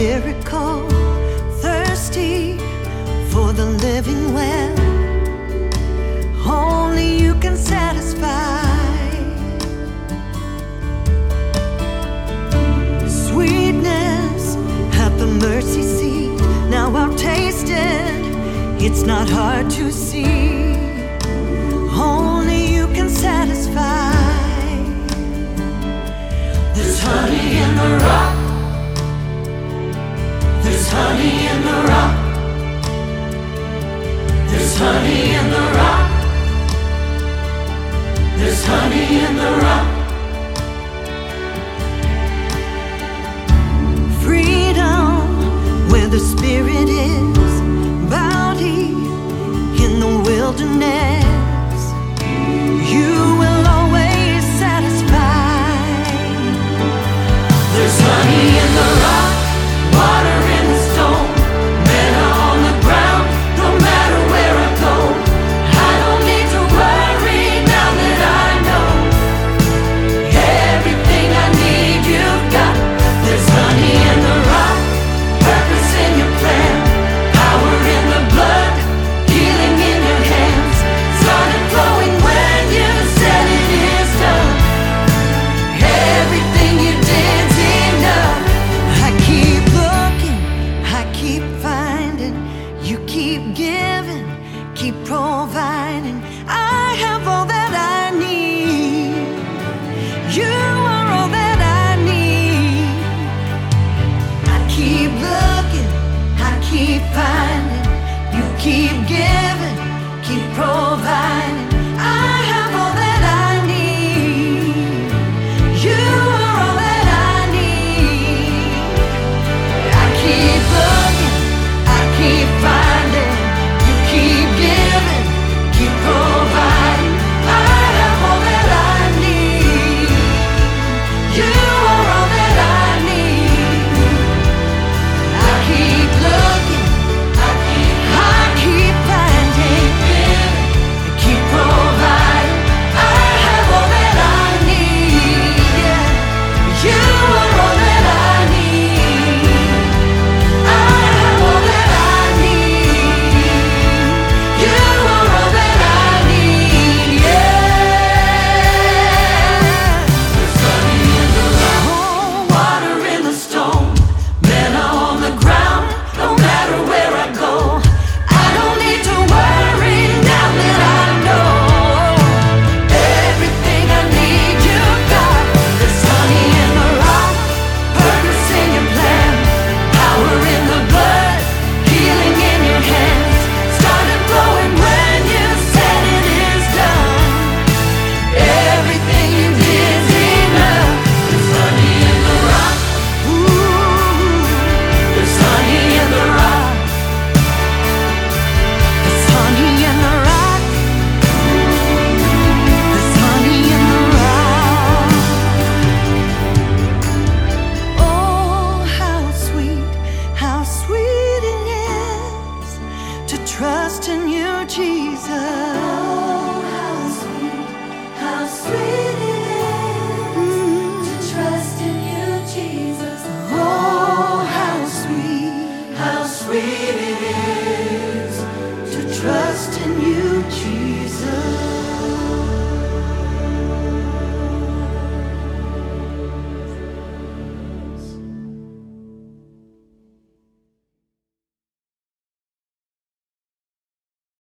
miracle, thirsty for the living well. Only you can satisfy. Sweetness at the mercy seat. Now I've tasted, it's not hard to see. Only you can satisfy. There's honey in the rock. There's honey in the rock. There's honey in the rock. There's honey in the rock. Freedom where the Spirit is. Bounty in the wilderness. You will always satisfy. There's honey in the rock, water in the stone, manna on the ground, no matter where I go. I don't need to worry now that I know everything I need you've got. There's honey in the rock, purpose in your plan, power in the blood, healing in your hands. Started flowing when you said it is done. Everything you did's enough. I keep looking, I keep finding. You keep giving, keep providing. I have all that I need. You are all that I need. I keep looking, I keep finding.